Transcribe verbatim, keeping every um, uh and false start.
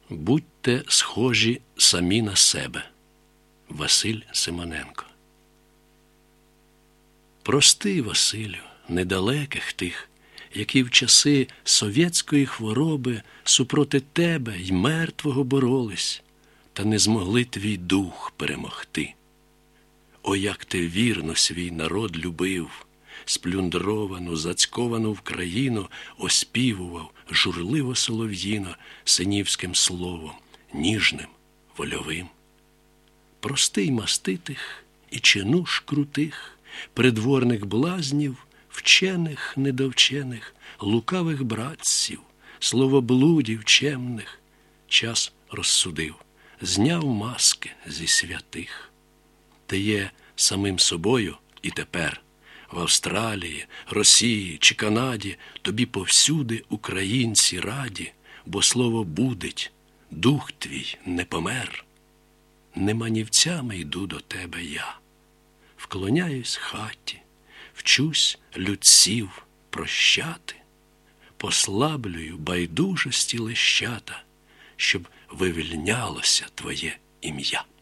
Будьте схожі самі на себе. Василь Симоненко. Прости, Василю, недалеких тих, які в часи совєтської хвороби супроти тебе й мертвого боролись, та не змогли твій дух перемогти. О, як ти вірно свій народ любив, сплюндровану, зацьковану в країну оспівував журливо солов'їно синівським словом, ніжним, вольовим. Простий маститих і чинуш крутих, придворних блазнів, вчених недовчених, лукавих братців, словоблудів чемних, час розсудив, зняв маски зі святих. Ти є самим собою і тепер, в Австралії, Росії чи Канаді, тобі повсюди українці раді, бо слово будить, дух твій не помер. Не манівцями йду до тебе я, вклоняюсь хаті, вчусь людців прощати, послаблюю байдужості лещата, щоб вивільнялося твоє ім'я.